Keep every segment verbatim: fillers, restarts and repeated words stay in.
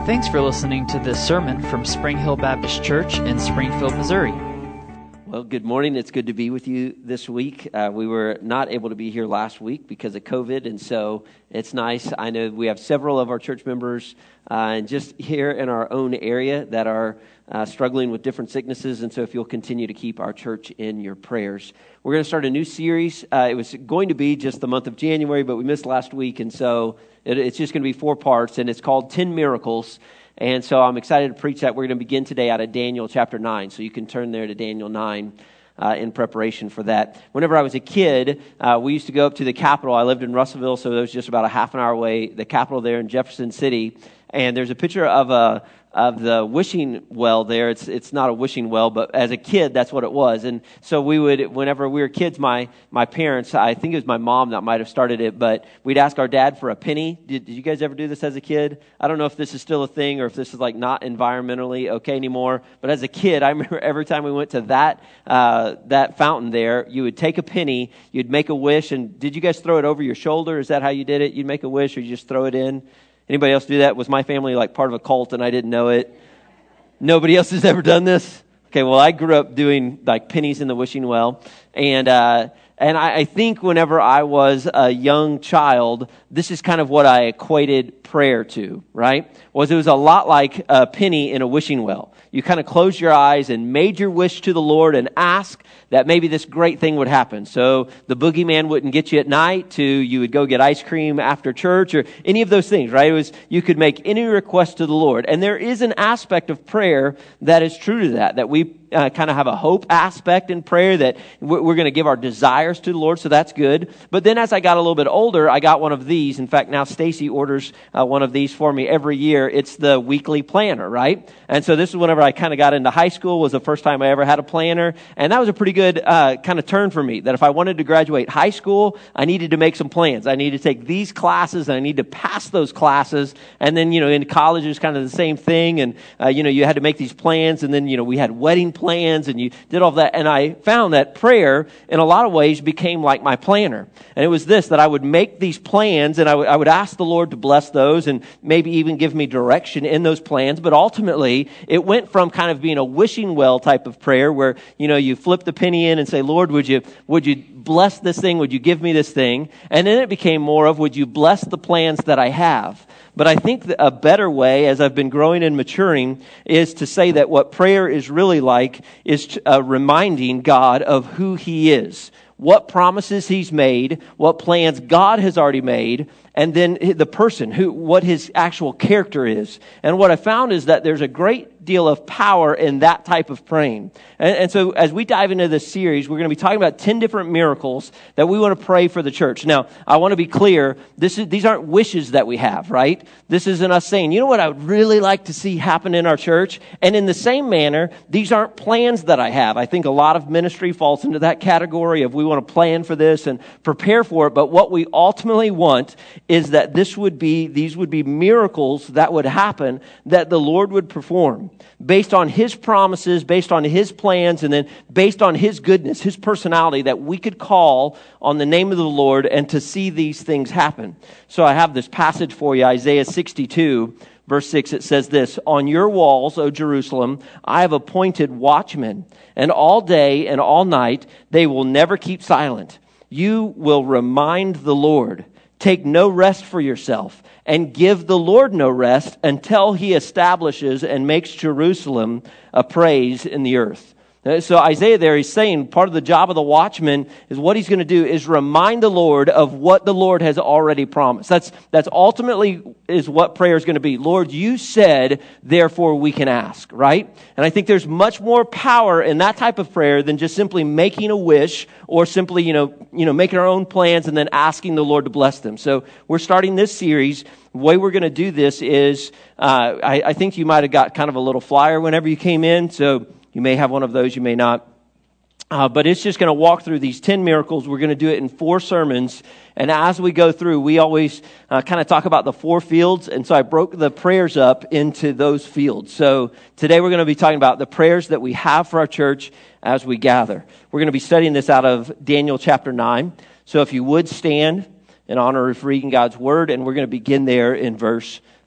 Thanks for listening to this sermon from Spring Hill Baptist Church in Springfield, Missouri. Well, good morning. It's good to be with you this week. Uh, we were not able to be here last week because of COVID, and so it's nice. I know we have several of our church members uh, and just here in our own area that are uh, struggling with different sicknesses, and so if you'll continue to keep our church in your prayers. We're going to start a new series. Uh, it was going to be just the month of January, but we missed last week, and so it, it's just going to be four parts, and it's called ten Miracles. And so I'm excited to preach that. We're going to begin today out of Daniel chapter nine. So you can turn there to Daniel nine uh, in preparation for that. Whenever I was a kid, uh, we used to go up to the Capitol. I lived in Russellville, so it was just about a half an hour away. The Capitol there in Jefferson City. And there's a picture of a of the wishing well there. It's it's not a wishing well, but as a kid, that's what it was. And so we would, whenever we were kids, my my parents, I think it was my mom that might have started it, but we'd ask our dad for a penny. Did, did you guys ever do this as a kid? I don't know if this is still a thing or if this is like not environmentally okay anymore. But as a kid, I remember every time we went to that uh, that fountain there, you would take a penny, you'd make a wish, and did you guys throw it over your shoulder? Is that how you did it? You'd make a wish, or you just throw it in? Anybody else do that? Was my family like part of a cult and I didn't know it? Nobody else has ever done this? Okay, well, I grew up doing like pennies in the wishing well. And uh, and I, I think whenever I was a young child, this is kind of what I equated prayer to, right? Was it was a lot like a penny in a wishing well. You kind of closed your eyes and made your wish to the Lord and asked that maybe this great thing would happen. So the boogeyman wouldn't get you at night, to you would go get ice cream after church, or any of those things, right? It was, you could make any request to the Lord. And there is an aspect of prayer that is true to that, that we uh, kind of have a hope aspect in prayer, that we're, we're going to give our desires to the Lord, so that's good. But then as I got a little bit older, I got one of these. In fact, now Stacy orders uh, one of these for me every year. It's the weekly planner, right? And so this is whenever I kind of got into high school, was the first time I ever had a planner. And that was a pretty good uh, kind of turn for me, that if I wanted to graduate high school, I needed to make some plans. I needed to take these classes, and I need to pass those classes. And then, you know, in college, it was kind of the same thing. And, uh, you know, you had to make these plans. And then, you know, we had wedding plans, and you did all of that. And I found that prayer, in a lot of ways, became like my planner. And it was this, that I would make these plans, and I, w- I would ask the Lord to bless those and maybe even give me direction in those plans. But ultimately, it went from kind of being a wishing well type of prayer where, you know, you flip the penny in and say, Lord, would you would you bless this thing? Would you give me this thing? And then it became more of, would you bless the plans that I have? But I think that a better way, as I've been growing and maturing, is to say that what prayer is really like is uh, reminding God of who He is, what promises He's made, what plans God has already made, and then the person, who, what his actual character is. And what I found is that there's a great deal of power in that type of praying. And, and so as we dive into this series, we're going to be talking about ten different miracles that we want to pray for the church. Now, I want to be clear, this is, these aren't wishes that we have, right? This isn't us saying, you know what I would really like to see happen in our church? And in the same manner, these aren't plans that I have. I think a lot of ministry falls into that category of we want to plan for this and prepare for it. But what we ultimately want is that this would be, these would be miracles that would happen, that the Lord would perform based on His promises, based on His plans, and then based on His goodness, His personality, that we could call on the name of the Lord and to see these things happen. So I have this passage for you, Isaiah sixty-two, verse six. It says this, "On your walls, O Jerusalem, I have appointed watchmen, and all day and all night they will never keep silent. You will remind the Lord. Take no rest for yourself, and give the Lord no rest until He establishes and makes Jerusalem a praise in the earth." So Isaiah there, he's saying part of the job of the watchman is what he's going to do is remind the Lord of what the Lord has already promised. That's that's ultimately is what prayer is going to be. Lord, you said, therefore we can ask, right? And I think there's much more power in that type of prayer than just simply making a wish or simply, you know, you know, making our own plans and then asking the Lord to bless them. So we're starting this series. The way we're going to do this is, uh, I, I think you might have got kind of a little flyer whenever you came in, so you may have one of those, you may not. Uh, but it's just going to walk through these ten miracles. We're going to do it in four sermons. And as we go through, we always uh, kind of talk about the four fields. And so I broke the prayers up into those fields. So today we're going to be talking about the prayers that we have for our church as we gather. We're going to be studying this out of Daniel chapter nine. So if you would stand in honor of reading God's word, and we're going to begin there in verse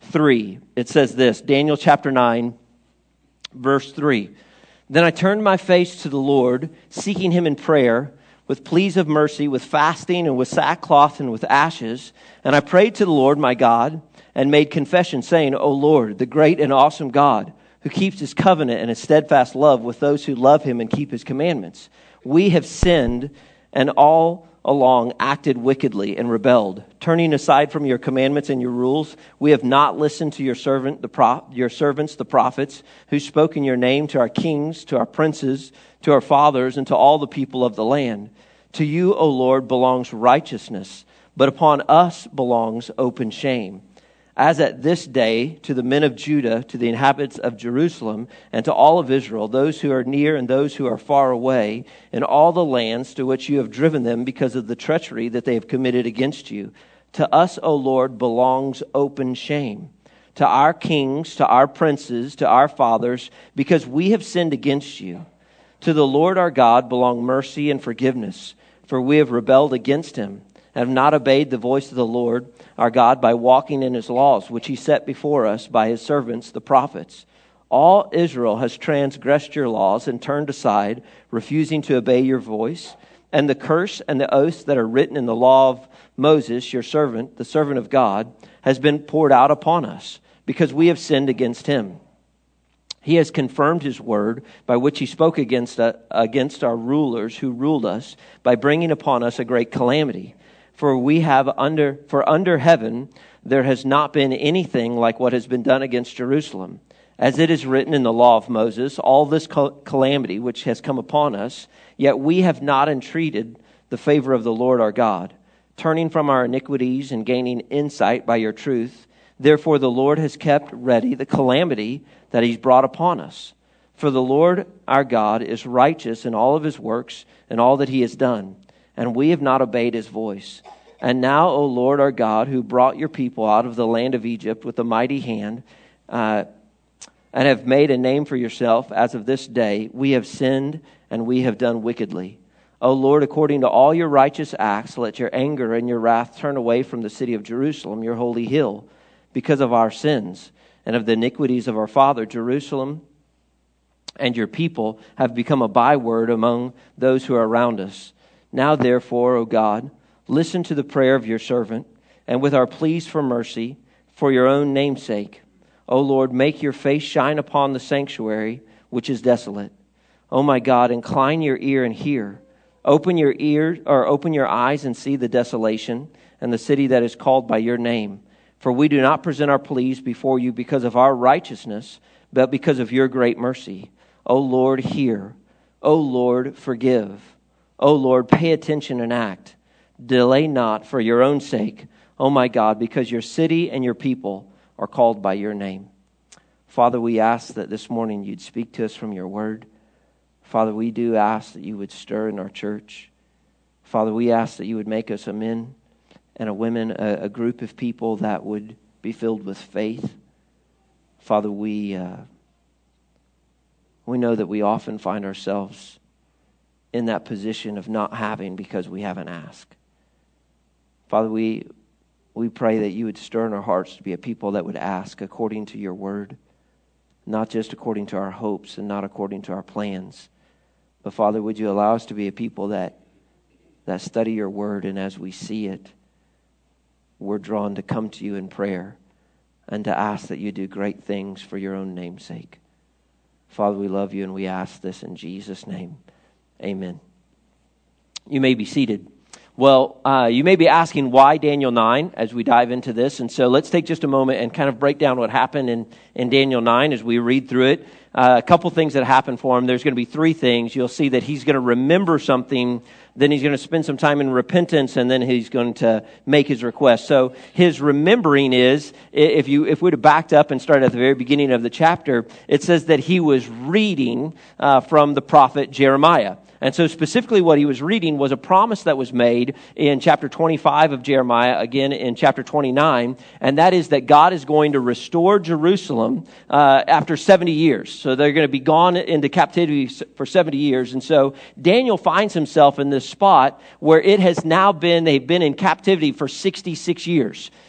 three. It says this, Daniel chapter nine, verse three. Then I turned my face to the Lord, seeking him in prayer, with pleas of mercy, with fasting, and with sackcloth, and with ashes. And I prayed to the Lord my God, and made confession, saying, O Lord, the great and awesome God, who keeps his covenant and his steadfast love with those who love him and keep his commandments. We have sinned and all along acted wickedly and rebelled. Turning aside from your commandments and your rules, we have not listened to your servant, the pro- your servants, the prophets, who spoke in your name to our kings, to our princes, to our fathers, and to all the people of the land. To you, O Lord, belongs righteousness, but upon us belongs open shame. As at this day, to the men of Judah, to the inhabitants of Jerusalem, and to all of Israel, those who are near and those who are far away, in all the lands to which you have driven them because of the treachery that they have committed against you. To us, O Lord, belongs open shame. To our kings, to our princes, to our fathers, because we have sinned against you. To the Lord our God belong mercy and forgiveness, for we have rebelled against him, and have not obeyed the voice of the Lord our God by walking in his laws, which he set before us by his servants, the prophets. All Israel has transgressed your laws and turned aside, refusing to obey your voice. And the curse and the oaths that are written in the law of Moses, your servant, the servant of God, has been poured out upon us, because we have sinned against him. He has confirmed his word by which he spoke against, uh, against our rulers who ruled us, by bringing upon us a great calamity. For we have under, for under heaven there has not been anything like what has been done against Jerusalem. As it is written in the law of Moses, all this calamity which has come upon us, yet we have not entreated the favor of the Lord our God, turning from our iniquities and gaining insight by your truth. Therefore the Lord has kept ready the calamity that he's brought upon us. For the Lord our God is righteous in all of his works and all that he has done, and we have not obeyed his voice. And now, O Lord our God, who brought your people out of the land of Egypt with a mighty hand, uh, and have made a name for yourself as of this day, we have sinned and we have done wickedly. O Lord, according to all your righteous acts, let your anger and your wrath turn away from the city of Jerusalem, your holy hill, because of our sins and of the iniquities of our father. Jerusalem and your people have become a byword among those who are around us. Now, therefore, O God, listen to the prayer of your servant, and with our pleas for mercy, for your own name's sake. O Lord, make your face shine upon the sanctuary, which is desolate. O my God, incline your ear and hear. Open your ear, or open your eyes and see the desolation, and the city that is called by your name. For we do not present our pleas before you because of our righteousness, but because of your great mercy. O Lord, hear. O Lord, forgive. O Lord, pay attention and act. Delay not for your own sake, O my God, because your city and your people are called by your name. Father, we ask that this morning you'd speak to us from your word. Father, we do ask that you would stir in our church. Father, we ask that you would make us a men and a women, a, a group of people that would be filled with faith. Father, we uh, we know that we often find ourselves in that position of not having because we haven't asked. Father, we we pray that you would stir in our hearts to be a people that would ask according to your word, not just according to our hopes and not according to our plans. But Father, would you allow us to be a people that that study your word, and as we see it, we're drawn to come to you in prayer and to ask that you do great things for your own name's sake. Father, we love you and we ask this in Jesus' name. Amen. You may be seated. Well, uh, you may be asking why Daniel nine as we dive into this. And so let's take just a moment and kind of break down what happened in, in Daniel nine as we read through it. Uh, a couple things that happened for him. There's going to be three things. You'll see that he's going to remember something, then he's going to spend some time in repentance, and then he's going to make his request. So his remembering is, if you if we'd have backed up and started at the very beginning of the chapter, it says that he was reading uh, from the prophet Jeremiah. And so specifically what he was reading was a promise that was made in chapter twenty-five of Jeremiah, again in chapter twenty-nine, and that is that God is going to restore Jerusalem uh, after seventy years. So they're going to be gone into captivity for seventy years. And so Daniel finds himself in this spot where it has now been, they've been in captivity for sixty-six years.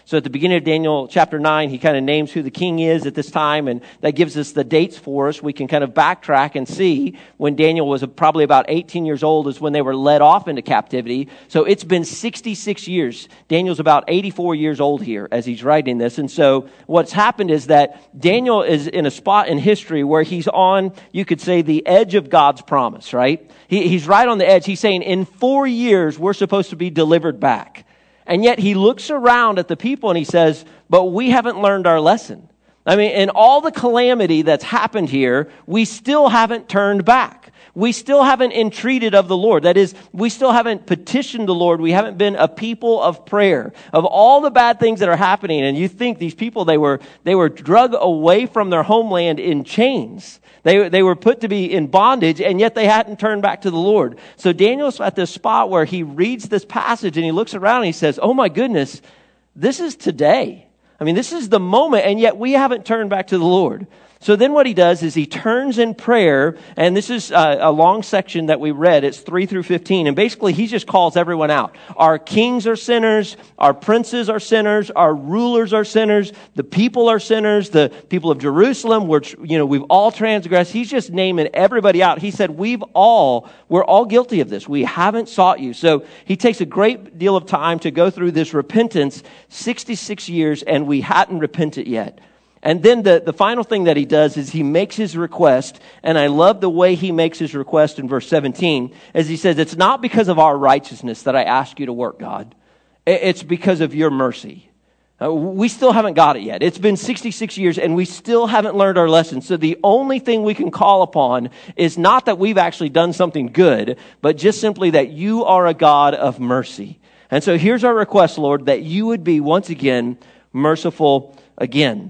So at the beginning of Daniel chapter nine, he kind of names who the king is at this time, and that gives us the dates for us. We can kind of backtrack and see when Daniel was probably about eighteen years old is when they were led off into captivity. So it's been sixty-six years. Daniel's about eighty-four years old here as he's writing this. And so what's happened is that Daniel is in a spot in history where he's on, you could say, the edge of God's promise, right? He, he's right on the edge. He's saying in four years, we're supposed to be delivered back. And yet he looks around at the people and he says, but we haven't learned our lesson. I mean, in all the calamity that's happened here, we still haven't turned back. We still haven't entreated of the Lord. That is, we still haven't petitioned the Lord. We haven't been a people of prayer. Of all the bad things that are happening, and you think these people, they were they were drug away from their homeland in chains. They, they were put to be in bondage, and yet they hadn't turned back to the Lord. So Daniel's at this spot where he reads this passage, and he looks around and he says, oh my goodness, this is today. I mean, this is the moment, and yet we haven't turned back to the Lord. So then what he does is he turns in prayer, and this is a, a long section that we read. It's three through fifteen, and basically he just calls everyone out. Our kings are sinners, our princes are sinners, our rulers are sinners, the people are sinners, the people of Jerusalem, we're, you know, we've all transgressed. He's just naming everybody out. He said, we've all, we're all guilty of this. We haven't sought you. So he takes a great deal of time to go through this repentance, sixty-six years, and we hadn't repented yet. And then the, the final thing that he does is he makes his request, and I love the way he makes his request in verse seventeen, as he says, it's not because of our righteousness that I ask you to work, God. It's because of your mercy. Uh, we still haven't got it yet. It's been sixty-six years, and we still haven't learned our lesson. So the only thing we can call upon is not that we've actually done something good, but just simply that you are a God of mercy. And so here's our request, Lord, that you would be, once again, merciful again.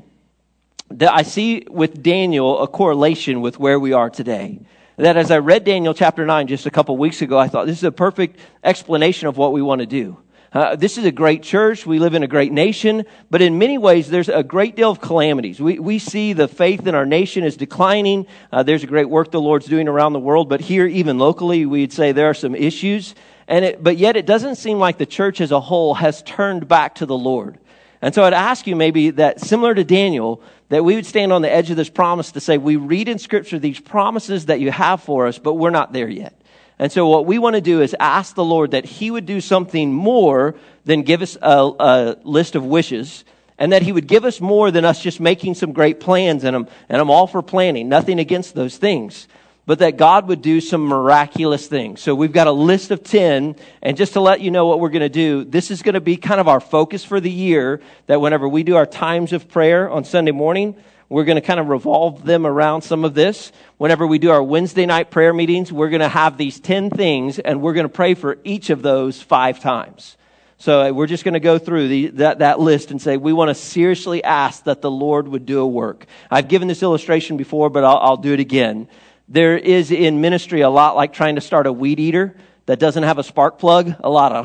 I see with Daniel a correlation with where we are today. That as I read Daniel chapter nine just a couple weeks ago, I thought this is a perfect explanation of what we want to do. Uh, this is a great church. We live in a great nation. But in many ways, there's a great deal of calamities. We we see the faith in our nation is declining. Uh, there's a great work the Lord's doing around the world. But here, even locally, we'd say there are some issues. And it, but yet it doesn't seem like the church as a whole has turned back to the Lord. And so I'd ask you maybe that, similar to Daniel, that we would stand on the edge of this promise to say, we read in Scripture these promises that you have for us, but we're not there yet. And so what we want to do is ask the Lord that he would do something more than give us a, a list of wishes, and that he would give us more than us just making some great plans, and I'm, and I'm all for planning, nothing against those things. But that God would do some miraculous things. So we've got a list of ten, and just to let you know what we're going to do, this is going to be kind of our focus for the year, that whenever we do our times of prayer on Sunday morning, we're going to kind of revolve them around some of this. Whenever we do our Wednesday night prayer meetings, we're going to have these ten things, and we're going to pray for each of those five times. So we're just going to go through the, that, that list and say, we want to seriously ask that the Lord would do a work. I've given this illustration before, but I'll, I'll do it again. There is in ministry a lot like trying to start a weed eater that doesn't have a spark plug. A lot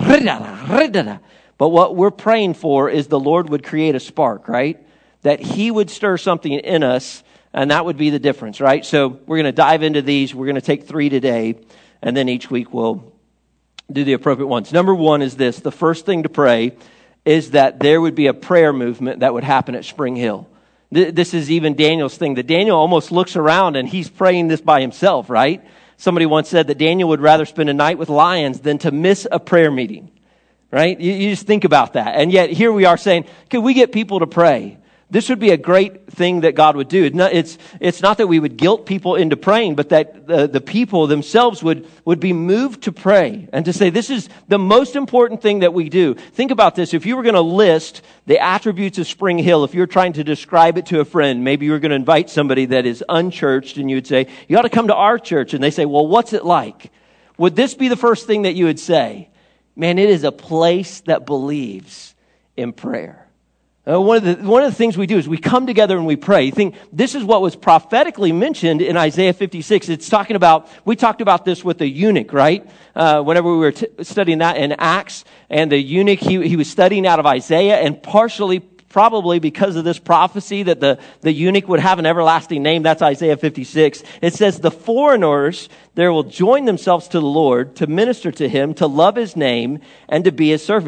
of, but what we're praying for is the Lord would create a spark, right? That he would stir something in us, and that would be the difference, right? So we're going to dive into these. We're going to take three today, and then each week we'll do the appropriate ones. Number one is this. The first thing to pray is that there would be a prayer movement that would happen at Spring Hill. This is even Daniel's thing, that Daniel almost looks around and he's praying this by himself, right? Somebody once said that Daniel would rather spend a night with lions than to miss a prayer meeting, right? You, you just think about that. And yet here we are saying, could we get people to pray? This would be a great thing that God would do. It's not, it's, it's not that we would guilt people into praying, but that the, the people themselves would, would be moved to pray and to say, this is the most important thing that we do. Think about this. If you were going to list the attributes of Spring Hill, if you're trying to describe it to a friend, maybe you were going to invite somebody that is unchurched, and you would say, you ought to come to our church. And they say, well, what's it like? Would this be the first thing that you would say? Man, it is a place that believes in prayer. Uh, one of the one of the things we do is we come together and we pray. You think this is what was prophetically mentioned in Isaiah fifty-six. It's talking about, we talked about this with the eunuch, right? Uh, whenever we were t- studying that in Acts, and the eunuch, he, he was studying out of Isaiah, and partially probably because of this prophecy that the, the eunuch would have an everlasting name. That's Isaiah fifty-six. It says, the foreigners there will join themselves to the Lord, to minister to him, to love his name, and to be his servants.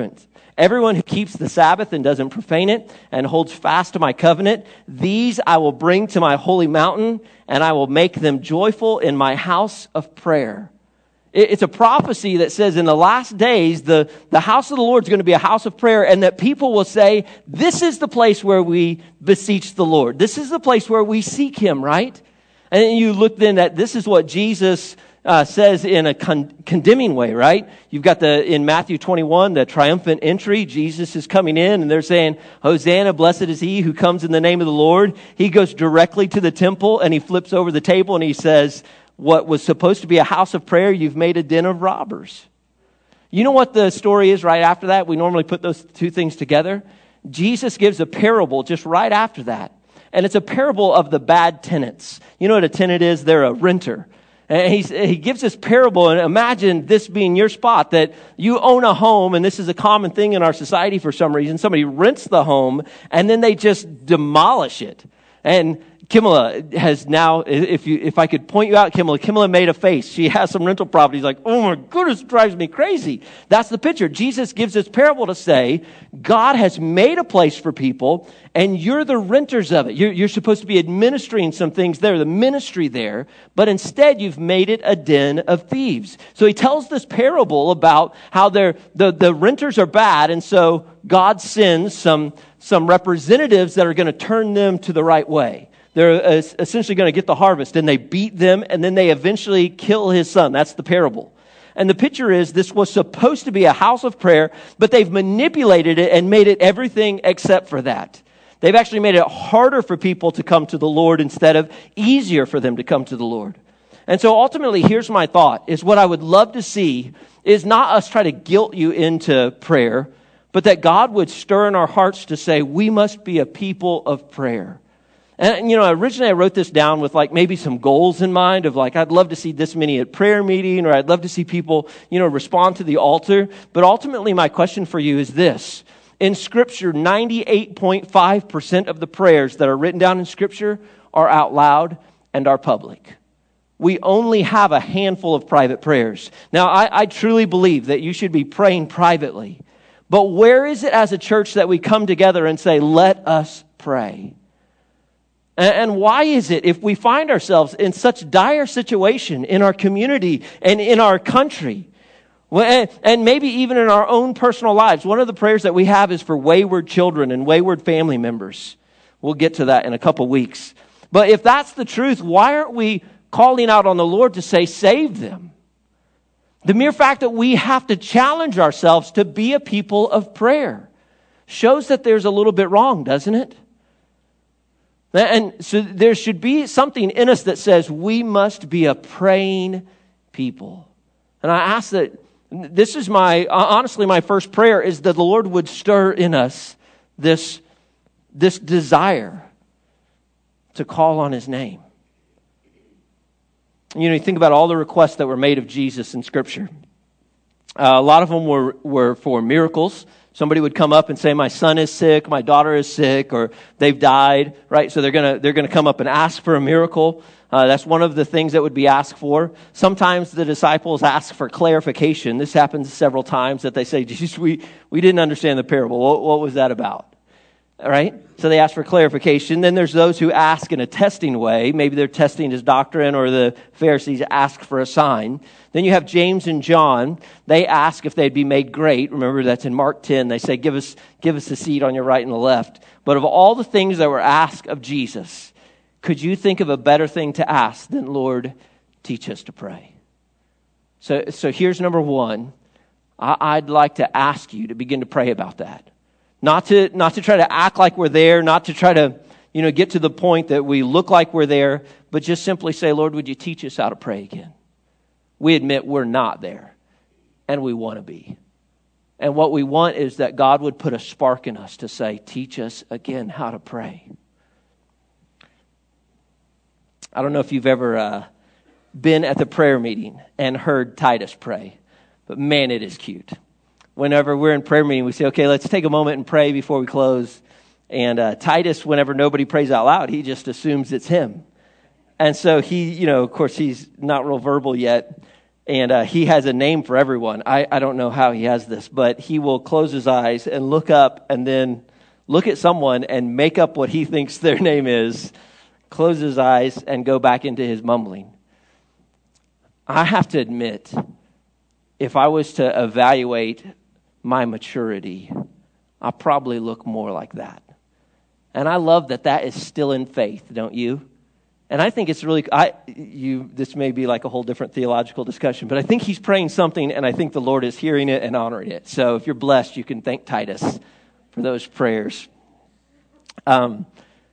Everyone who keeps the Sabbath and doesn't profane it and holds fast to my covenant, these I will bring to my holy mountain, and I will make them joyful in my house of prayer. It's a prophecy that says in the last days, the, the house of the Lord is going to be a house of prayer, and that people will say, this is the place where we beseech the Lord. This is the place where we seek him, right? And then you look then at this is what Jesus uh, says in a con- condemning way, right? You've got the in Matthew twenty-one, the triumphant entry. Jesus is coming in, and they're saying, Hosanna, blessed is he who comes in the name of the Lord. He goes directly to the temple, and he flips over the table, and he says, what was supposed to be a house of prayer, you've made a den of robbers. You know what the story is right after that? We normally put those two things together. Jesus gives a parable just right after that. And it's a parable of the bad tenants. You know what a tenant is? They're a renter. And he's, he gives this parable, and imagine this being your spot, that you own a home, and this is a common thing in our society for some reason. Somebody rents the home, and then they just demolish it. And Kimala has now, if you, if I could point you out, Kimala, Kimala made a face. She has some rental properties like, oh my goodness, it drives me crazy. That's the picture. Jesus gives this parable to say, God has made a place for people, and you're the renters of it. You're, you're supposed to be administering some things there, the ministry there, but instead you've made it a den of thieves. So he tells this parable about how they're, the, the renters are bad, and so God sends some, some representatives that are going to turn them to the right way. They're essentially going to get the harvest, and they beat them, and then they eventually kill his son. That's the parable. And the picture is this was supposed to be a house of prayer, but they've manipulated it and made it everything except for that. They've actually made it harder for people to come to the Lord instead of easier for them to come to the Lord. And so ultimately, here's my thought, is what I would love to see is not us try to guilt you into prayer, but that God would stir in our hearts to say, we must be a people of prayer. And, you know, originally I wrote this down with like maybe some goals in mind of like, I'd love to see this many at prayer meeting, or I'd love to see people, you know, respond to the altar. But ultimately my question for you is this. In Scripture, ninety-eight point five percent of the prayers that are written down in Scripture are out loud and are public. We only have a handful of private prayers. Now, I, I truly believe that you should be praying privately. But where is it as a church that we come together and say, let us pray? And why is it if we find ourselves in such dire situation in our community and in our country, and maybe even in our own personal lives? One of the prayers that we have is for wayward children and wayward family members. We'll get to that in a couple weeks. But if that's the truth, why aren't we calling out on the Lord to say, save them? The mere fact that we have to challenge ourselves to be a people of prayer shows that there's a little bit wrong, doesn't it? And so there should be something in us that says we must be a praying people. And I ask that, this is my, honestly, my first prayer is that the Lord would stir in us this, this desire to call on his name. You know, you think about all the requests that were made of Jesus in Scripture. Uh, a lot of them were, were for miracles. Somebody would come up and say, my son is sick, my daughter is sick, or they've died, right? So they're going to they're going to come up and ask for a miracle. Uh, that's one of the things that would be asked for. Sometimes the disciples ask for clarification. This happens several times that they say, Jesus, we, we didn't understand the parable. What, what was that about? All right? So they ask for clarification. Then there's those who ask in a testing way. Maybe they're testing his doctrine, or the Pharisees ask for a sign. Then you have James and John. They ask if they'd be made great. Remember, that's in Mark ten. They say, give us, give us a seat on your right and the left. But of all the things that were asked of Jesus, could you think of a better thing to ask than, Lord, teach us to pray? So, so here's number one. I, I'd like to ask you to begin to pray about that. Not to, not to try to act like we're there, not to try to, you know, get to the point that we look like we're there, but just simply say, Lord, would you teach us how to pray again? We admit we're not there, and we want to be. And what we want is that God would put a spark in us to say, teach us again how to pray. I don't know if you've ever uh, been at the prayer meeting and heard Titus pray, but man, it is cute. Whenever we're in prayer meeting, we say, okay, let's take a moment and pray before we close. And uh, Titus, whenever nobody prays out loud, he just assumes it's him. And so he, you know, of course, he's not real verbal yet. And uh, he has a name for everyone. I, I don't know how he has this, but he will close his eyes and look up and then look at someone and make up what he thinks their name is, close his eyes and go back into his mumbling. I have to admit, if I was to evaluate my maturity, I probably look more like that. And I love that that is still in faith, don't you? And I think it's really, I, you. This may be like a whole different theological discussion, but I think he's praying something, and I think the Lord is hearing it and honoring it. So if you're blessed, you can thank Titus for those prayers. Um,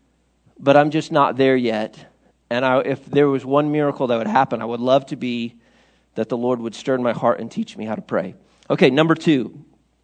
but I'm just not there yet. And I, if there was one miracle that would happen, I would love to be that the Lord would stir in my heart and teach me how to pray. Okay, number two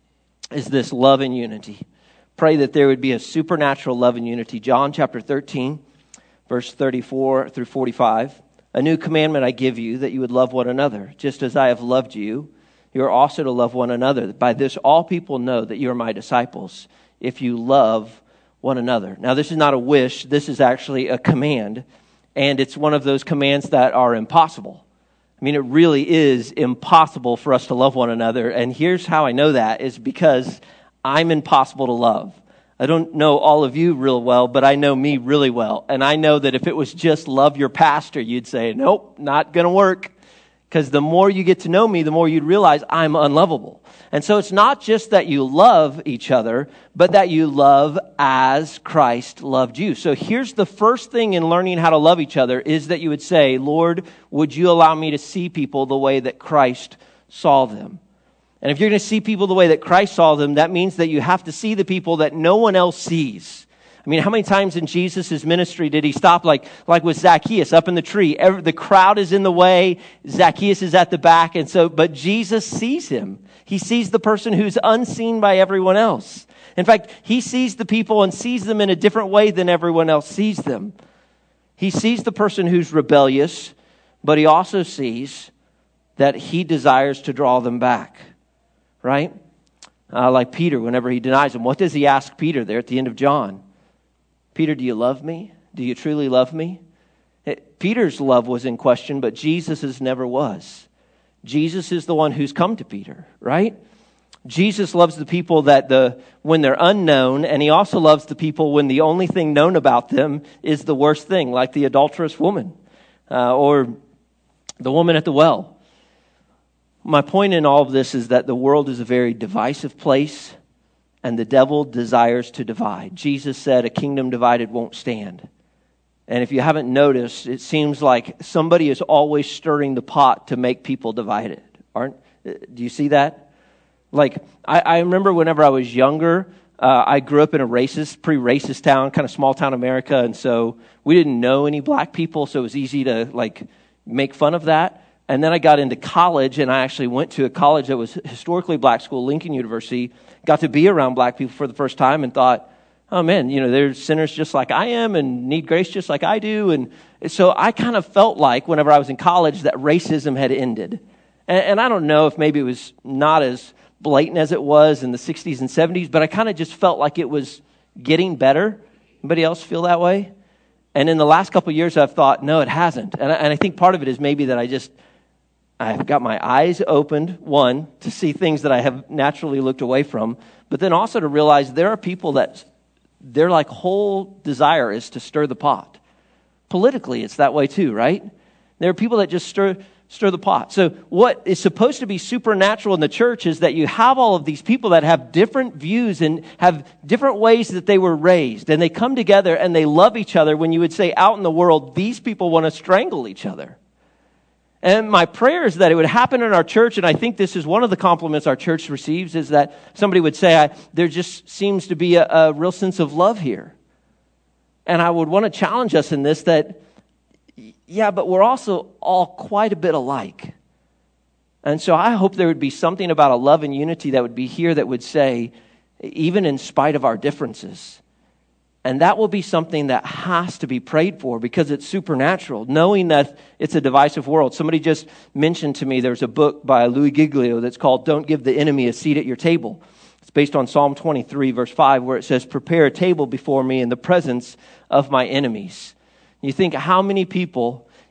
is this love and unity. Pray that there would be a supernatural love and unity. John chapter thirteen. Verse thirty-four through forty-five, a new commandment I give you, that you would love one another. Just as I have loved you, you are also to love one another. By this all people know that you are my disciples, if you love one another. Now this is not a wish, this is actually a command, and it's one of those commands that are impossible. I mean, it really is impossible for us to love one another, and here's how I know that, is because I'm impossible to love. I don't know all of you real well, but I know me really well. And I know that if it was just love your pastor, you'd say, nope, not going to work. Because the more you get to know me, the more you'd realize I'm unlovable. And so it's not just that you love each other, but that you love as Christ loved you. So here's the first thing in learning how to love each other is that you would say, Lord, would you allow me to see people the way that Christ saw them? And if you're going to see people the way that Christ saw them, that means that you have to see the people that no one else sees. I mean, how many times in Jesus' ministry did he stop like, like with Zacchaeus up in the tree? Every, the crowd is in the way. Zacchaeus is at the back. And so, but Jesus sees him. He sees the person who's unseen by everyone else. In fact, he sees the people and sees them in a different way than everyone else sees them. He sees the person who's rebellious, but he also sees that he desires to draw them back. Right? Uh, like Peter, whenever he denies him. What does he ask Peter there at the end of John? Peter, do you love me? Do you truly love me? It, Peter's love was in question, but Jesus's never was. Jesus is the one who's come to Peter, right? Jesus loves the people that the when they're unknown, and he also loves the people when the only thing known about them is the worst thing, like the adulterous woman uh, or the woman at the well. My point in all of this is that the world is a very divisive place, and the devil desires to divide. Jesus said a kingdom divided won't stand. And if you haven't noticed, it seems like somebody is always stirring the pot to make people divided. Aren't? Do you see that? Like, I, I remember whenever I was younger, uh, I grew up in a racist, pre-racist town, kind of small town America, and so we didn't know any black people, so it was easy to like make fun of that. And then I got into college, and I actually went to a college that was historically black school, Lincoln University, got to be around black people for the first time and thought, oh man, you know, they're sinners just like I am and need grace just like I do. And so I kind of felt like whenever I was in college that racism had ended. And, and I don't know if maybe it was not as blatant as it was in the sixties and seventies, but I kind of just felt like it was getting better. Anybody else feel that way? And in the last couple of years, I've thought, no, it hasn't. And I, and I think part of it is maybe that I just... I've got my eyes opened, one, to see things that I have naturally looked away from, but then also to realize there are people that their like whole desire is to stir the pot. Politically, it's that way too, right? There are people that just stir stir the pot. So what is supposed to be supernatural in the church is that you have all of these people that have different views and have different ways that they were raised, and they come together and they love each other when you would say out in the world, these people want to strangle each other. And my prayer is that it would happen in our church, and I think this is one of the compliments our church receives, is that somebody would say, I, there just seems to be a, a real sense of love here. And I would want to challenge us in this that, yeah, but we're also all quite a bit alike. And so I hope there would be something about a love and unity that would be here that would say, even in spite of our differences. And that will be something that has to be prayed for because it's supernatural, knowing that it's a divisive world. Somebody just mentioned to me there's a book by Louis Giglio that's called Don't Give the Enemy a Seat at Your Table. It's based on Psalm twenty-three, verse five, where it says, prepare a table before me in the presence of my enemies. You think how many people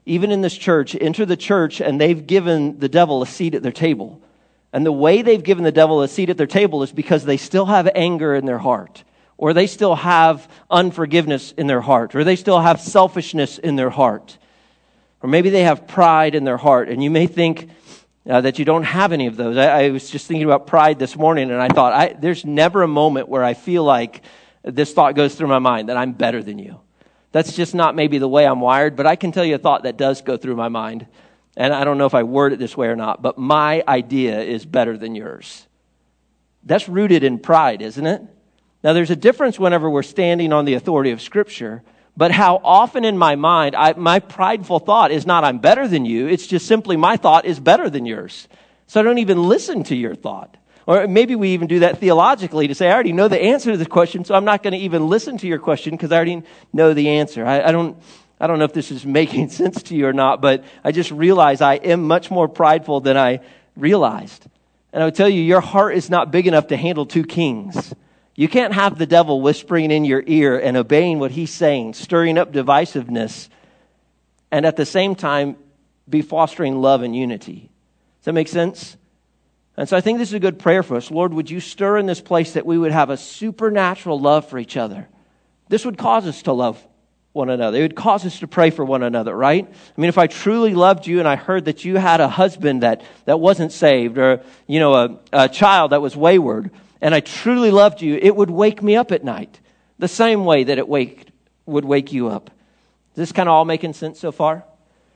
even in this church, enter the church and they've given the devil a seat at their table. And the way they've given the devil a seat at their table is because they still have anger in their heart, or they still have unforgiveness in their heart, or they still have selfishness in their heart, or maybe they have pride in their heart. And you may think uh, that you don't have any of those. I, I was just thinking about pride this morning, and I thought, I, there's never a moment where I feel like this thought goes through my mind that I'm better than you. That's just not maybe the way I'm wired, but I can tell you a thought that does go through my mind. And I don't know if I word it this way or not, but my idea is better than yours. That's rooted in pride, isn't it? Now, there's a difference whenever we're standing on the authority of Scripture, but how often in my mind, I, my prideful thought is not I'm better than you. It's just simply my thought is better than yours. So I don't even listen to your thought. Or maybe we even do that theologically to say, I already know the answer to the question, so I'm not going to even listen to your question because I already know the answer. I, I don't... I don't know if this is making sense to you or not, but I just realize I am much more prideful than I realized. And I would tell you, your heart is not big enough to handle two kings. You can't have the devil whispering in your ear and obeying what he's saying, stirring up divisiveness, and at the same time be fostering love and unity. Does that make sense? And so I think this is a good prayer for us. Lord, would you stir in this place that we would have a supernatural love for each other? This would cause us to love one another. It would cause us to pray for one another, right? I mean, if I truly loved you and I heard that you had a husband that, that wasn't saved, or, you know, a, a child that was wayward, and I truly loved you, it would wake me up at night the same way that it wake, would wake you up. Is this kind of all making sense so far?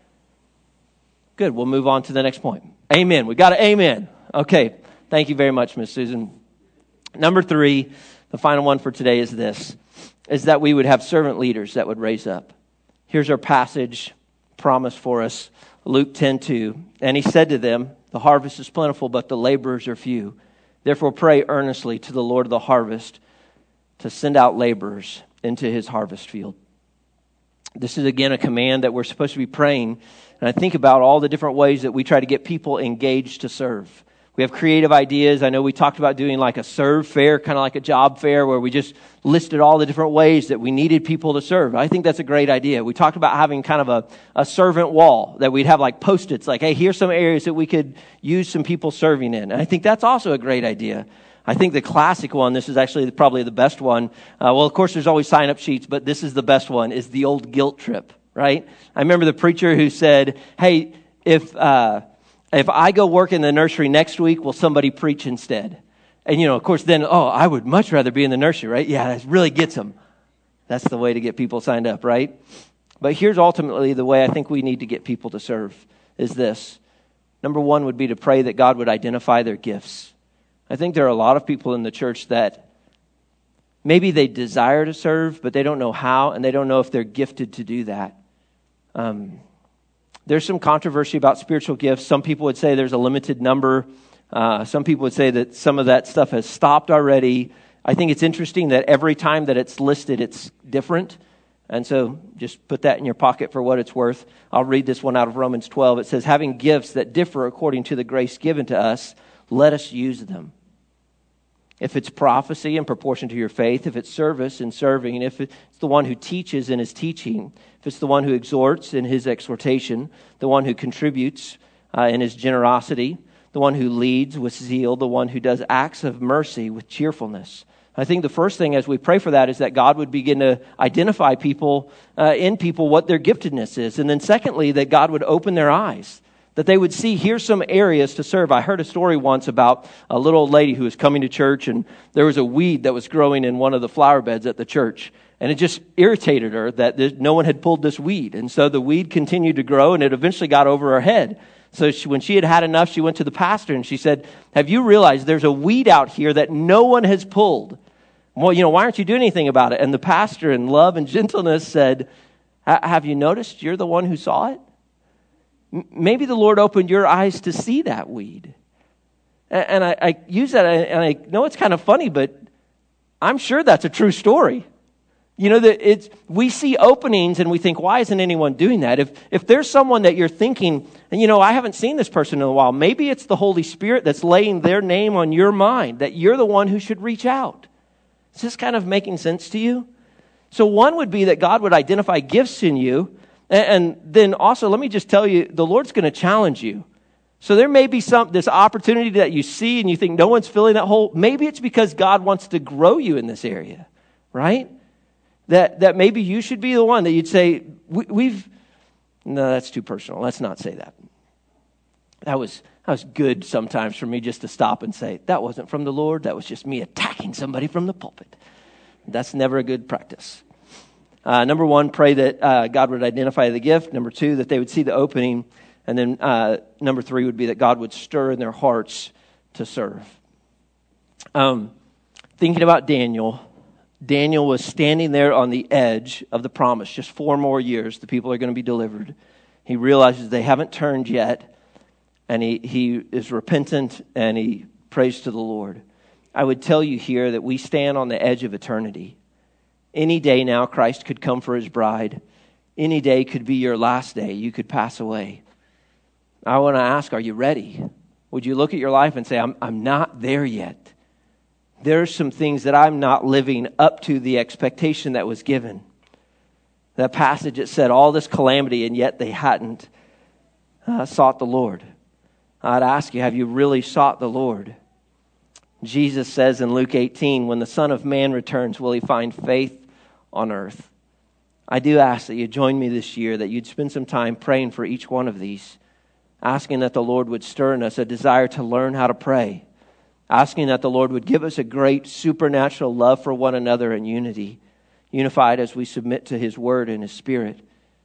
Good. We'll move on to the next point. Amen. We got an amen. Okay. Thank you very much, Miss Susan. Number three, the final one for today is this. Is that we would have servant leaders that would raise up. Here's our passage promised for us, Luke ten two. And he said to them, the harvest is plentiful, but the laborers are few. Therefore pray earnestly to the Lord of the harvest to send out laborers into his harvest field. This is again a command that we're supposed to be praying. And I think about all the different ways that we try to get people engaged to serve. We have creative ideas. I know we talked about doing like a serve fair, kind of like a job fair, where we just listed all the different ways that we needed people to serve. I think that's a great idea. We talked about having kind of a, a servant wall that we'd have like Post-its, like, hey, here's some areas that we could use some people serving in. And I think that's also a great idea. I think the classic one, this is actually probably the best one. Uh, well, of course, there's always sign-up sheets, but this is the best one, is the old guilt trip, right? I remember the preacher who said, hey, if... Uh, If I go work in the nursery next week, will somebody preach instead? And, you know, of course, then, oh, I would much rather be in the nursery, right? Yeah, that really gets them. That's the way to get people signed up, right? But here's ultimately the way I think we need to get people to serve is this. Number one would be to pray that God would identify their gifts. I think there are a lot of people in the church that maybe they desire to serve, but they don't know how, and they don't know if they're gifted to do that. Um There's some controversy about spiritual gifts. Some people would say there's a limited number. Uh, some people would say that some of that stuff has stopped already. I think it's interesting that every time that it's listed, it's different. And so just put that in your pocket for what it's worth. I'll read this one out of Romans twelve. It says, having gifts that differ according to the grace given to us, let us use them. If it's prophecy in proportion to your faith, if it's service in serving, if it's the one who teaches in his teaching, if it's the one who exhorts in his exhortation, the one who contributes uh, in his generosity, the one who leads with zeal, the one who does acts of mercy with cheerfulness. I think the first thing as we pray for that is that God would begin to identify people, uh, in people what their giftedness is. And then secondly, that God would open their eyes, that they would see, here's some areas to serve. I heard a story once about a little old lady who was coming to church, and there was a weed that was growing in one of the flower beds at the church. And it just irritated her that no one had pulled this weed. And so the weed continued to grow, and it eventually got over her head. So she, when she had had enough, she went to the pastor, and she said, have you realized there's a weed out here that no one has pulled? Well, you know, why aren't you doing anything about it? And the pastor, in love and gentleness, said, have you noticed you're the one who saw it? Maybe the Lord opened your eyes to see that weed. And I, I use that, and I know it's kind of funny, but I'm sure that's a true story. You know, that it's we see openings and we think, why isn't anyone doing that? If if there's someone that you're thinking, and you know, I haven't seen this person in a while, maybe it's the Holy Spirit that's laying their name on your mind, that you're the one who should reach out. Is this kind of making sense to you? So one would be that God would identify gifts in you, And then also, let me just tell you, the Lord's going to challenge you. So there may be some this opportunity that you see and you think no one's filling that hole. Maybe it's because God wants to grow you in this area, right? That that maybe you should be the one that you'd say, we, we've, no, that's too personal. Let's not say that. That was that was good sometimes for me just to stop and say, that wasn't from the Lord. That was just me attacking somebody from the pulpit. That's never a good practice. Uh, number one, pray that uh, God would identify the gift. Number two, that they would see the opening. And then uh, number three would be that God would stir in their hearts to serve. Um, thinking about Daniel, Daniel was standing there on the edge of the promise. Just four more years, the people are going to be delivered. He realizes they haven't turned yet, and he, he is repentant, and he prays to the Lord. I would tell you here that we stand on the edge of eternity. Any day now, Christ could come for his bride. Any day could be your last day. You could pass away. I want to ask, are you ready? Would you look at your life and say, I'm, I'm not there yet. There are some things that I'm not living up to the expectation that was given. That passage that said all this calamity and yet they hadn't uh, sought the Lord. I'd ask you, have you really sought the Lord? Jesus says in Luke eighteen, when the Son of Man returns, will he find faith on earth? I do ask that you join me this year, that you'd spend some time praying for each one of these. Asking that the Lord would stir in us a desire to learn how to pray. Asking that the Lord would give us a great supernatural love for one another in unity. Unified as we submit to his word and his spirit.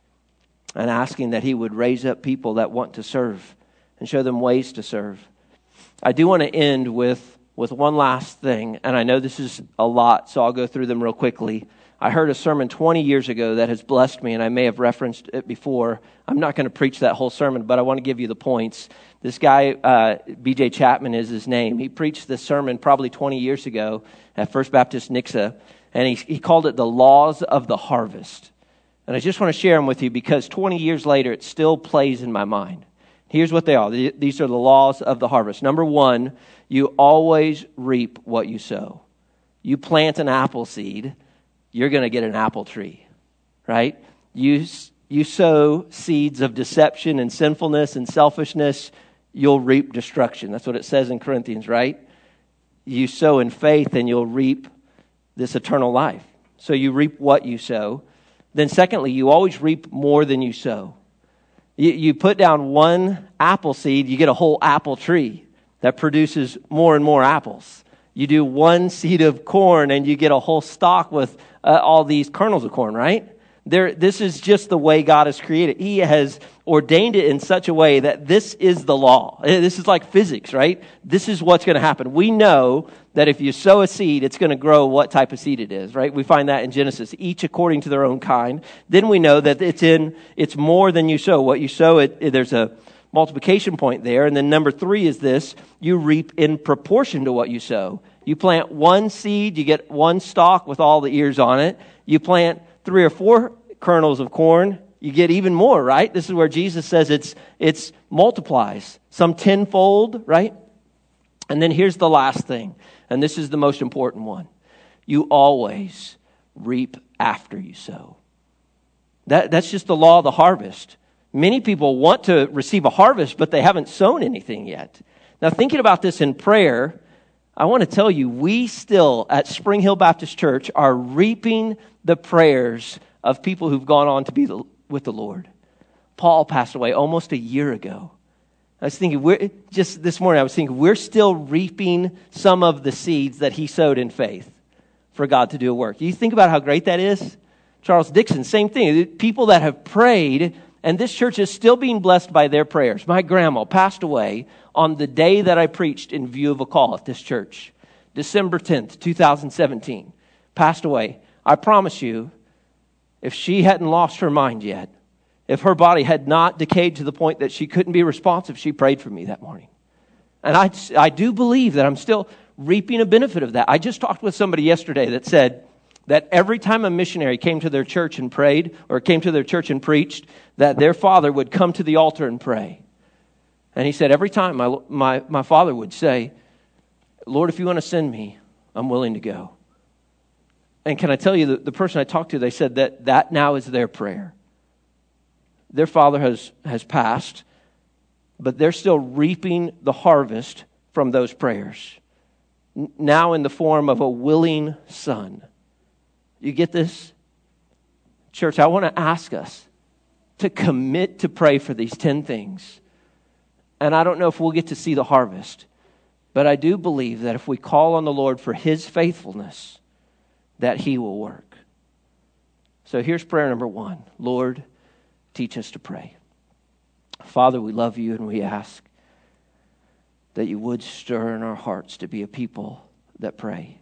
And asking that he would raise up people that want to serve. And show them ways to serve. I do want to end with, with one last thing. And I know this is a lot, so I'll go through them real quickly. I heard a sermon twenty years ago that has blessed me, and I may have referenced it before. I'm not going to preach that whole sermon, but I want to give you the points. This guy, uh, B J Chapman is his name. He preached this sermon probably twenty years ago at First Baptist Nixa, and he, he called it the Laws of the Harvest. And I just want to share them with you because twenty years later, it still plays in my mind. Here's what they are. These are the laws of the harvest. Number one, you always reap what you sow. You plant an apple seed, you're going to get an apple tree, right? You you sow seeds of deception and sinfulness and selfishness, you'll reap destruction. That's what it says in Corinthians, right? You sow in faith and you'll reap this eternal life. So you reap what you sow. Then secondly, you always reap more than you sow. You, you put down one apple seed, you get a whole apple tree that produces more and more apples. You do one seed of corn and you get a whole stalk with uh, all these kernels of corn, right? There, this is just the way God has created. He has ordained it in such a way that this is the law. This is like physics, right? This is what's going to happen. We know that if you sow a seed, it's going to grow what type of seed it is, right? We find that in Genesis, each according to their own kind. Then we know that it's in, it's more than you sow. What you sow, it, it there's a multiplication point there. And then number three is this, you reap in proportion to what you sow. You plant one seed, you get one stalk with all the ears on it. You plant three or four kernels of corn, you get even more, right? This is where Jesus says it's it's multiplies, some tenfold, right? And then here's the last thing, and this is the most important one. You always reap after you sow. That that's just the law of the harvest. Many people want to receive a harvest, but they haven't sown anything yet. Now, thinking about this in prayer, I want to tell you, we still at Spring Hill Baptist Church are reaping the prayers of people who've gone on to be the, with the Lord. Paul passed away almost a year ago. I was thinking, we're, just this morning, I was thinking, we're still reaping some of the seeds that he sowed in faith for God to do a work. You think about how great that is? Charles Dixon, same thing. People that have prayed, and this church is still being blessed by their prayers. My grandma passed away on the day that I preached in View of a Call at this church. December tenth, twenty seventeen. Passed away. I promise you, if she hadn't lost her mind yet, if her body had not decayed to the point that she couldn't be responsive, she prayed for me that morning. And I, I do believe that I'm still reaping a benefit of that. I just talked with somebody yesterday that said that every time a missionary came to their church and prayed, or came to their church and preached, that their father would come to the altar and pray. And he said, every time my, my, my father would say, Lord, if you want to send me, I'm willing to go. And can I tell you, the, the person I talked to, they said that that now is their prayer. their father has, has passed, but they're still reaping the harvest from those prayers, N- now in the form of a willing son. You get this? Church, I want to ask us to commit to pray for these ten things. And I don't know if we'll get to see the harvest, but I do believe that if we call on the Lord for His faithfulness, that He will work. So here's prayer number one. Lord, teach us to pray. Father, we love you and we ask that you would stir in our hearts to be a people that pray.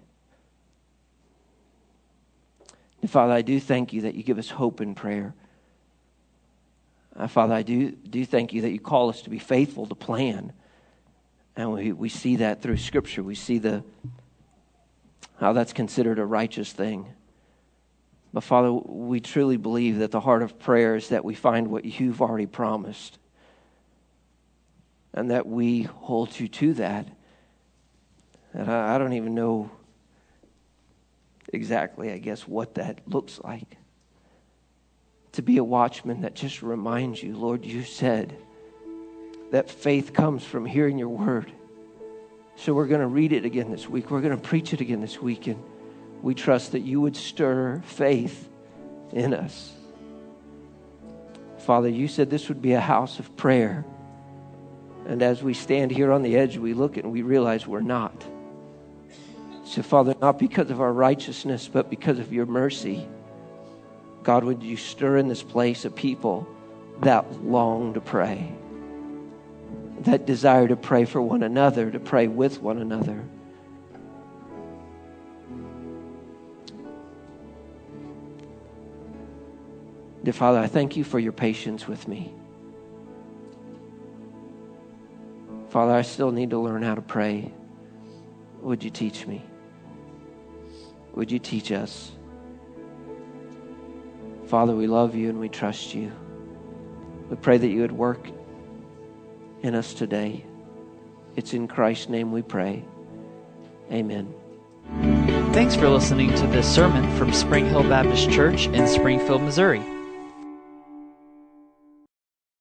And Father, I do thank you that you give us hope in prayer. Uh, Father, I do, do thank you that you call us to be faithful to plan. And we, we see that through Scripture. We see the how that's considered a righteous thing. But Father, we truly believe that the heart of prayer is that we find what you've already promised. And that we hold you to that. And I, I don't even know exactly, I guess, what that looks like. To be a watchman that just reminds you, Lord, you said that faith comes from hearing your word. So we're going to read it again this week. We're going to preach it again this week. And we trust that you would stir faith in us. Father, you said this would be a house of prayer. And as we stand here on the edge, we look and we realize we're not. So, Father, not because of our righteousness, but because of your mercy, God, would you stir in this place a people that long to pray, that desire to pray for one another, to pray with one another. Dear Father, I thank you for your patience with me. Father, I still need to learn how to pray. Would you teach me? Would you teach us? Father, we love you and we trust you. We pray that you would work in us today. It's in Christ's name we pray. Amen. Thanks for listening to this sermon from Spring Hill Baptist Church in Springfield, Missouri.